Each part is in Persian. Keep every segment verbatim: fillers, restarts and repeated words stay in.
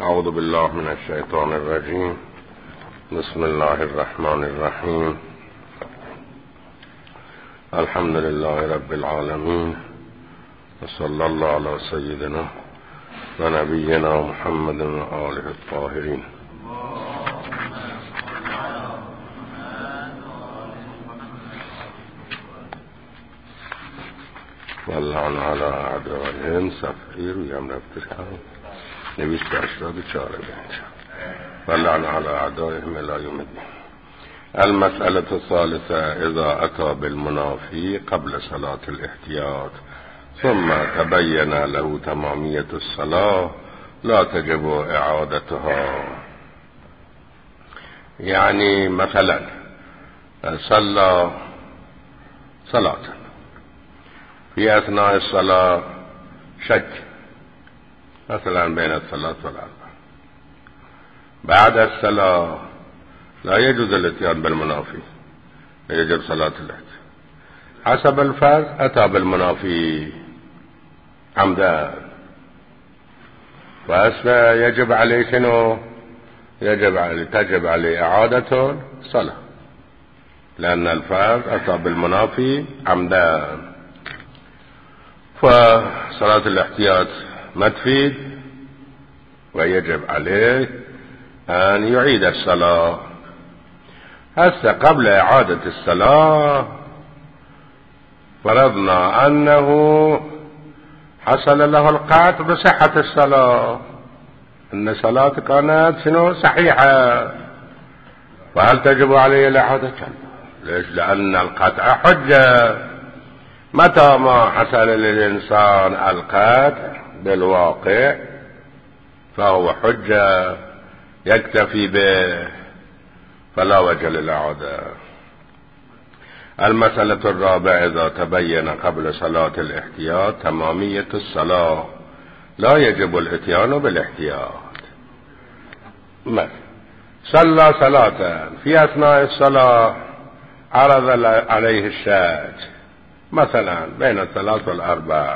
اعوذ بالله من الشیطان الرجیم. بسم الله الرحمن الرحیم. الحمد لله رب العالمین و صلی الله علی سیدنا و نبینا محمد و آله الطاهرین. واللعن على اعدائهم. صفحه روی هم رفته نویست اشتاد چهار بینجا. واللعن على اعدائهم الى یوم الدین. المسألة الثالثة اذا اتى بالمنافی قبل صلاة الاحتیاط ثم تبين له تمامیة الصلاة لا تجب اعادتها. يعني مثلا صلى صلاة في اثناء الصلاة شك مثلا بين الصلاة والأربع، بعد الصلاة لا يجوز الاتيان بالمنافي، يجب صلاة الاحتياط. حسب الفرض أتى بالمنافي عمدا، فأسفى يجب عليه شنو؟ يجب عليه تجب عليه إعادة صلاة، لأن الفرض أتى بالمنافي عمدا. فصلاة الاحتياط ما تفيد ويجب عليه أن يعيد الصلاة. هسه قبل إعادة الصلاة فرضنا أنه حصل له القطع بصحة الصلاة، أن صلاة كانت شنو صحيحة، فهل تجب عليه الإعادة؟ ليش؟ لأن القطع حجة. متى ما حصل للإنسان القطع بالواقع فهو حجة يكتفي به، فلا وجه للإعادة. المسألة الرابعة إذا تبين قبل صلاة الاحتياط تمامية الصلاة لا يجب الاتيان بالاحتياط. مثل صلى صلاة في أثناء الصلاة عرض عليه الشك مثلا بين الثلاث والأربع،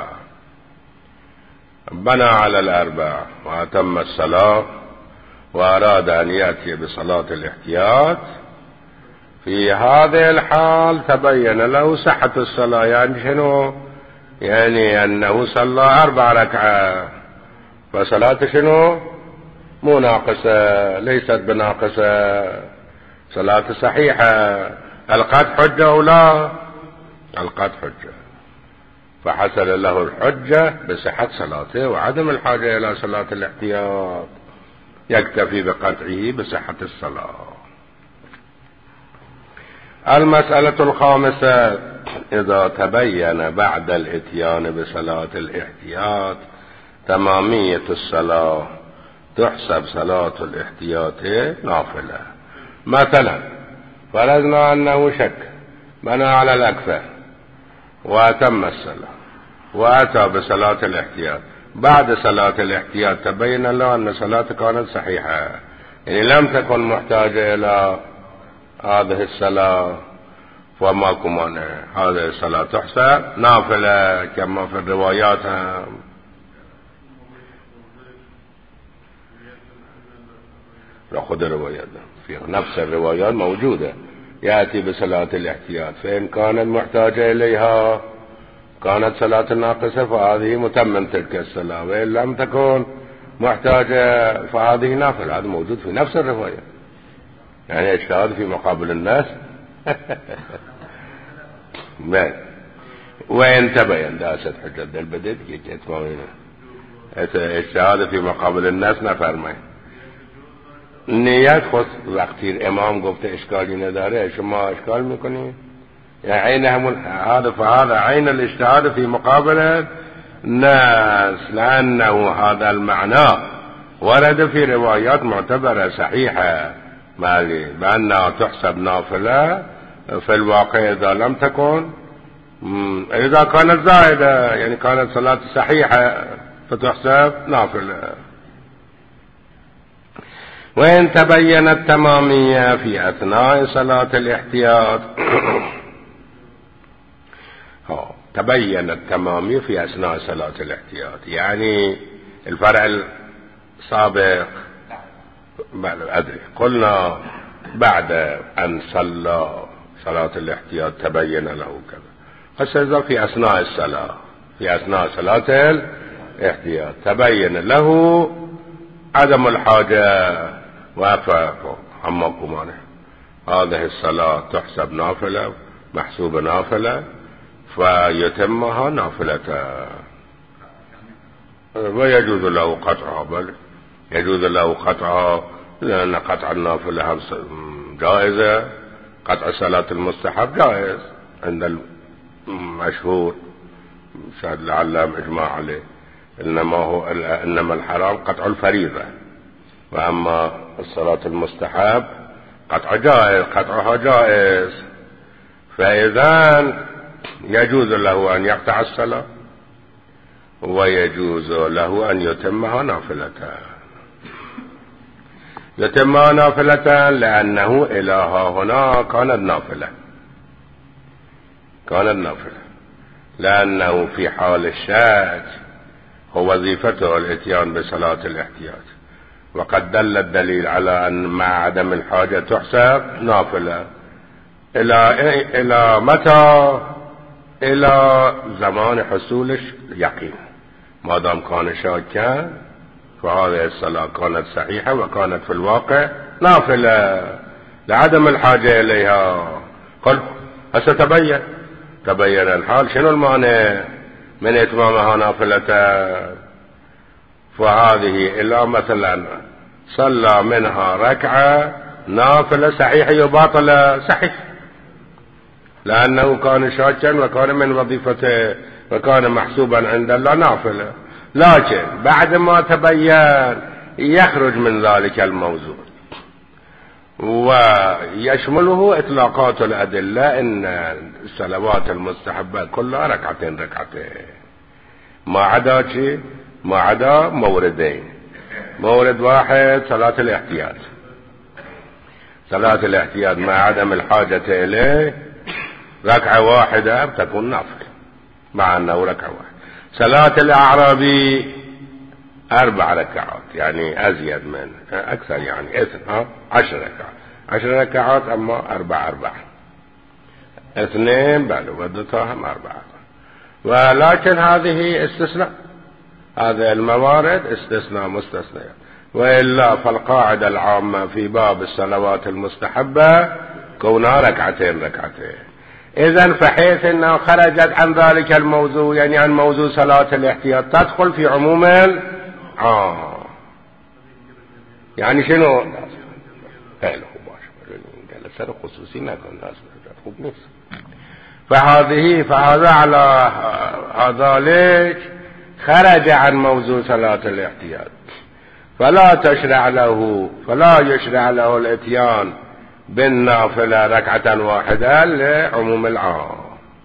بنى على الأربع وأتم الصلاة وأراد أن يأتي بصلاة الاحتياط. في هذه الحال تبين له صحة الصلاة، يعني شنو؟ يعني أنه صلى أربع ركعة، فصلاة شنو؟ مو ناقصة، ليست بناقصة، صلاة صحيحة. القطع حجة أو لا؟ القطع حجة، فحصل له الحجة بصحة صلاته وعدم الحاجة إلى صلاة الاحتياط، يكتفي بقطعه بصحة الصلاة. المسألة الخامسة إذا تبين بعد الاتيان بصلاة الاحتياط تمامية الصلاة تحسب صلاة الاحتياط نافلة. مثلا فرضنا أنه شك بنى على الأكثر وأتم الصلاة وأتى بصلاة الاحتياط، بعد صلاة الاحتياط تبين له أن صلاة كانت صحيحة، يعني لم تكن محتاجة إلى هذه الصلاة، فماكو مانع، هذه الصلاة تحسب نافلة كما في الروايات. خذ الروايات في نفس الروايات موجودة، يأتي بصلاة الاحتياط، فإن كانت محتاجة إليها كانت صلاة ناقصة فهذه متمم تلك الصلاة، وإن لم تكن محتاجة فهذه نافلة. هذا موجود في نفس الرواية، يعني اجتهاد في مقابل الناس. وإن تبين داست حجة البدد اجتهاد في مقابل الناس نفرمه. نیت خود وقتی امام گفته اشکالی نداره شما اشکال میکنید، يعني عين همون هذا فهذا عين الاجتهاد في مقابل الناس، لأنه هذا المعنى ورد في روايات معتبرة صحيحة مالي بأنها تحسب نافلة في الواقع إذا لم تكن، إذا كانت زائدة يعني كانت صلاة صحيحة فتحسب نافلة. وإن تبين التمامية في أثناء صلاة الاحتياط تبين التمامية في أثناء صلاة الاحتياط، يعني الفرع سابق؟ بله أدري. قلنا بعد أن صلى صلاة الاحتياط تبين له كذا. هسه في أثناء الصلاة، في أثناء صلاة الاحتياط تبين له عدم الحاجة وقف عما كمانه، هذه الصلاة تحسب نافلة محسوب نافلة فيتمها نافلة، ويجوز له قطعها. بل يجوز له قطعها لأن قطع النافلة جائزة، قطع صلاة المستحب جائز عند المشهور شاهد العلام إجماع عليه. إنما هو إنما الحرام قطع الفريضة، وأما الصلاة المستحب قطع جائز، قطعها جائز. فإذا يجوز له أن يقطع الصلاة ويجوز له أن يتمها نافلة، يتمها نافلة لأنه إلى هنا كانت نافلة، كانت نافلة لأنه في حال الشك هو وظيفته الاتيان بصلاة الاحتياط، وقد دل الدليل على أن مع عدم الحاجة تحسب نافلة. إلى إلى متى؟ إلى زمان حصول اليقين. ما دام كان شاكا فهذه الصلاة كانت صحيحة وكانت في الواقع نافلة لعدم الحاجة إليها. قل هسه تبين تبين الحال، شنو المانع من إتمامها نافلة؟ فهذه إلا مثلا صلى منها ركعة نافلة صحيحة وباطلة، صحيح لأنه كان شاكا وكان من وظيفته وكان محسوبا عند الله نافلة، لكن بعد ما تبين يخرج من ذلك الموضوع ويشمله إطلاقات الأدلة إن الصلوات المستحبة كلها ركعتين ركعتين، ما عدا شيء، ما عدا موردين. مورد واحد صلاة الاحتياط، صلاة الاحتياط مع عدم الحاجة إليه ركعة واحدة تكون نافلة مع أنه ركعة واحدة. صلاة الأعرابي أربع ركعات، يعني أزيد من أكثر، يعني إثنى عشر ركعات، عشر ركعات أما أربع أربع اثنين بل ودتهم أربعة. ولكن هذه استثناء، هذه الموارد استثناء مستثنى، وإلا فالقاعدة العامة في باب الصلوات المستحبة كونها ركعتين ركعتين. إذن فحيث أنه خرجت عن ذلك الموضوع، يعني عن موضوع صلاة الاحتياط، تدخل في عموم آه يعني شنو؟ قال هو قال سر خصوصي ما كان الناس خوب نفس. فهذه فهذا على ذلك خرج عن موضوع صلاة الاحتياط، فلا تشرع له فلا يشرع له الاتيان بالنافلة ركعة واحدة لعموم العام.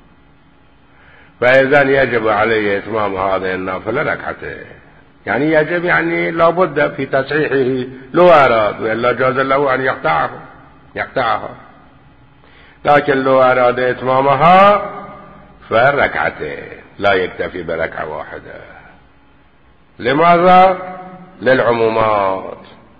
فإذا يجب عليه إتمام هذه النافلة ركعتين، يعني يجب، يعني لابد في تصحيحه لو أراد، وإلا جاز له أن يقطعه يقطعها، لكن لو أراد إتمامها فركعتين لا يكتفي بركعة واحدة. لماذا؟ للعمومات.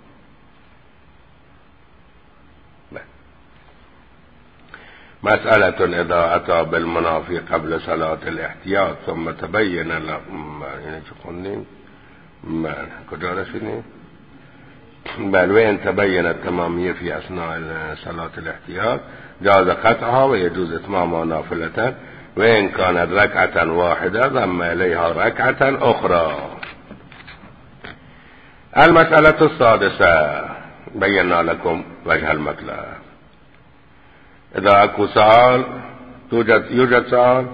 مسألة إذا أتى بالمنافي قبل صلاة الاحتياط ثم تبين له يعني شقنين ما كجارة شنين بل وين تبين التمامية في أثناء صلاة الاحتياط جاز قطعها ويجوز إتمامها نافلة، وإن كانت ركعة واحدة ضم إليها ركعة أخرى. المسألة السادسة بينا لكم وجه المطلب. إذا أكو سؤال توجد يوجد سؤال.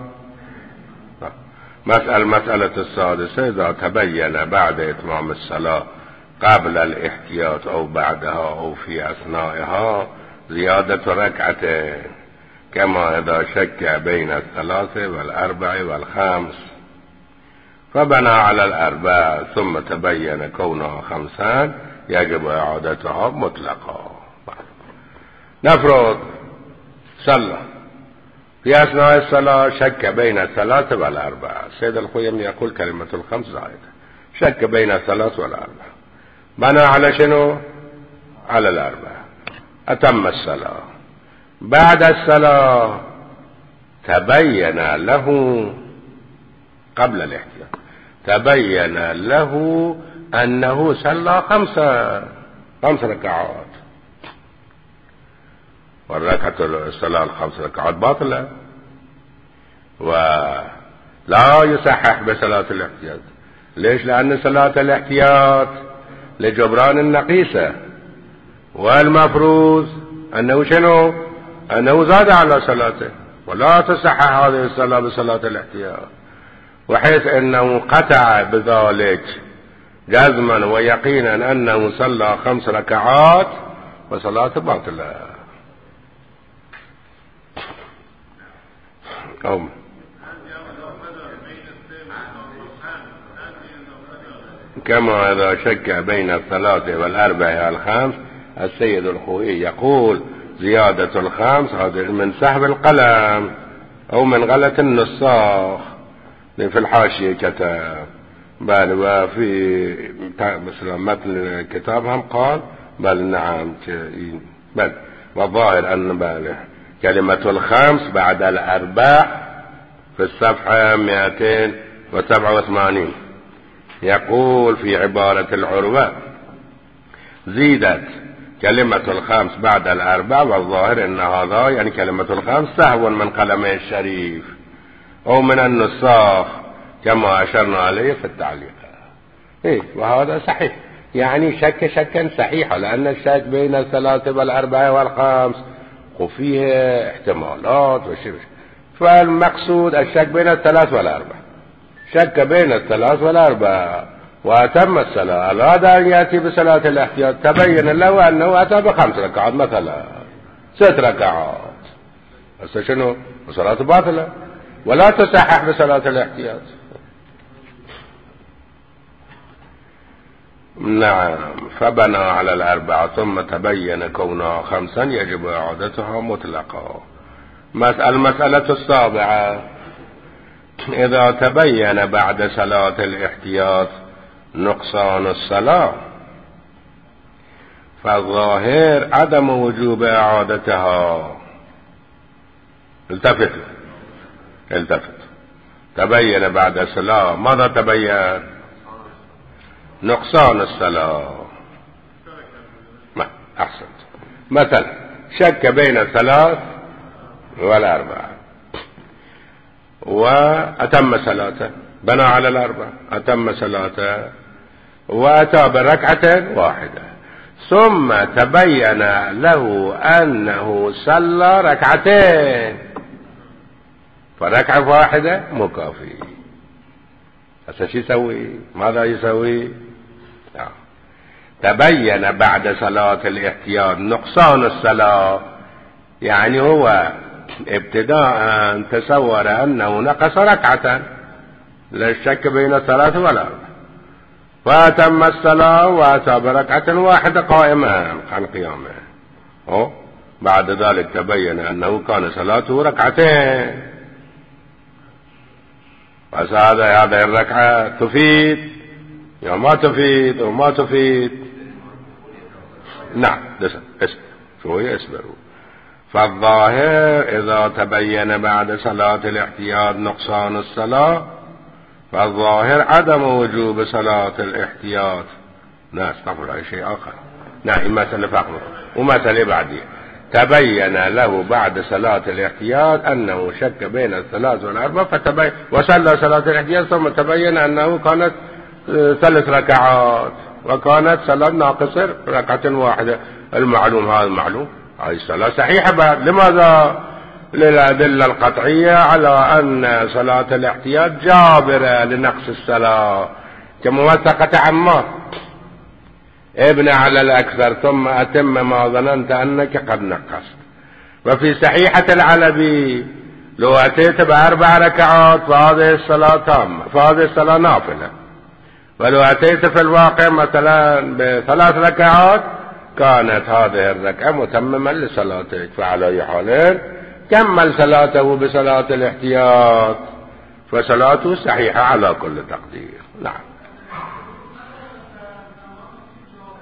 مسألة مسألة السادسة إذا تبين بعد إتمام الصلاة قبل الاحتياط أو بعدها أو في أثنائها زيادة ركعتين، كما إذا شك بين الثلاثة والأربع والخمس فبنى على الأربع ثم تبين كونها خمسان يجب إعادتها مطلقا. نفرض صلى في أثناء الصلاة شك بين الثلاثة والأربعة، السيد الخويم يقول كلمة الخمس زائدة، شك بين الثلاث والأربعة بنى على شنو؟ على الأربع. أتم الصلاة. بعد الصلاة تبين له قبل الاحتياط تبين له أنه صلى خمسة خمس ركعات، والركعة الصلاة الخمس ركعات باطلة ولا يصحح بصلاة الاحتياط. ليش؟ لأن صلاة الاحتياط لجبران النقيصة، والمفروض أنه شنو؟ أنه زاد على صلاته، ولا تصحح هذه الصلاة بصلاة الاحتياط، وحيث أنه قطع بذلك جزما ويقينا أنه صلى خمس ركعات وصلاته باطلة. أم كما إذا شك بين الثلاثة والأربعة والخمس. السيد الخوئي يقول زيادة الخمس هذا من سحب القلم أو من غلط النساخ في الحاشية كتاب، بل وفي مثل مثل كتابهم قال بل نعم بل والظاهر أن بل كلمة الخمس بعد الأربع في الصفحة مئتين وسبعة وثمانين يقول في عبارة العروة زيدت كلمة الخمس بعد الأربع، والظاهر أن هذا يعني كلمة الخمس سهو من قلمه الشريف أو من النساخ كما أشرنا عليه في التعليق. إيه وهذا صحيح، يعني شك شكا صحيحا، لأن الشك بين الثلاثة والأربعة والخمس وفيه احتمالات وشبه، فالمقصود الشك بين الثلاث والأربع. شك بين الثلاث والأربع وأتم الصلاة، أراد أن يأتي بصلاة الاحتياط تبين له أنه أتى بخمس ركعات مثلا ست ركعات، بس شنو؟ صلاة باطلة ولا تصحح بصلاة الاحتياط. نعم. فبنى على الأربعة ثم تبين كونها خمسا يجب إعادتها مطلقا. المسألة السابعة إذا تبين بعد صلاة الاحتياط نقصان الصلاة فالظاهر عدم وجوب إعادتها. التفت التفت تبين بعد الصلاة ماذا تبين؟ نقصان الصلاة. ما أحسنت. مثلا شك بين الثلاث والأربعة وأتم صلاته، بنى على الأربعة أتم صلاته وأتى بركعة واحدة، ثم تبين له أنه صلى ركعتين، فركعة واحدة مكافي. هسه شو يسوي؟ ماذا يسوي؟ تبين بعد صلاة الاحتياط نقصان الصلاة، يعني هو ابتداء تصور أنه نقص ركعة، لا شك بين الثلاث والأربع، فأتم الصلاة وأتى بركعة واحدة قائمة عن قيامه. أو بعد ذلك تبين أنه كان صلاته ركعتين، بس هذا هذه الركعة تفيد يا ما تفيد وما تفيد. نعم اسم اسم شوية اسمروا. فالظاهر إذا تبين بعد صلاة الاحتياط نقصان الصلاة فالظاهر عدم وجوب صلاة الاحتياط. لا استغفر أي شيء آخر. نعم مسألة فقط ومسألة بعدية. تبين له بعد صلاة الاحتياط أنه شك بين الثلاث والأربع فتبين وصلى صلاة الاحتياط، ثم تبين أنه كانت ثلاث ركعات وكانت صلاة ناقصة ركعة واحدة. المعلوم هذا المعلوم هذه الصلاة صحيحة بعد. لماذا؟ للأدلة القطعية على أن صلاة الاحتياط جابرة لنقص الصلاة، كما وثقت عمار ابن على الأكثر ثم أتم ما ظننت أنك قد نقصت. وفي صحيحة العلبي لو أتيت بأربع ركعات فهذه الصلاة تامة، فهذه الصلاة نافلة، ولو أتيت في الواقع مثلا بثلاث ركعات كانت هذه الركعة متمما لصلاتك. فعلى أي حال كمل صلاته بصلاة الاحتياط فصلاته صحيحة على كل تقدير. نعم.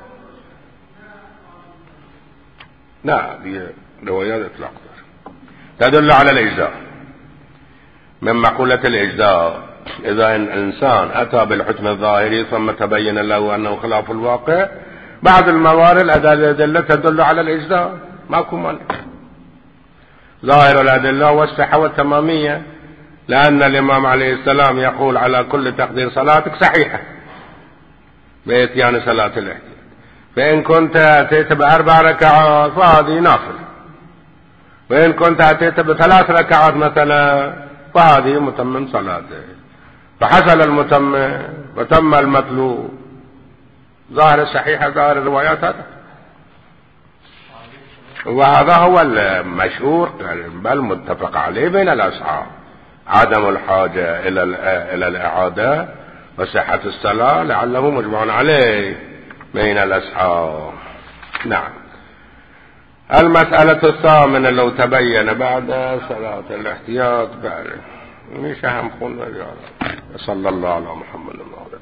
لا دي روايات إطلاق تدل على الإجزاء. من مقولة الإجزاء إذا إن الإنسان أتى بالحكم الظاهري ثم تبين له أنه خلاف الواقع، بعض الموارد الأدلة تدل على الإجزاء، ماكو مانع. ظاهر الأدلة والصحة والتمامية، لأن الإمام عليه السلام يقول على كل تقدير صلاتك صحيحة بإتيان صلاة الاحتياط، فإن كنت أتيت بأربع ركعات فهذه نافلة، وإن كنت أتيت بثلاث ركعات مثلا فهذه متمم صلاته، فحصل المتم وتم المطلوب. ظاهر الصحيحة ظاهر الروايات هذا، وهذا هو المشهور بل متفق عليه بين الأصحاب، عدم الحاجة إلى إلى الإعادة وصحة الصلاة لعله مجمع عليه بين الأصحاب. نعم. المسألة الثامنة لو تبين بعد صلاة الاحتياط بعد مش أهم خلنا. صلى الله على محمد وعلى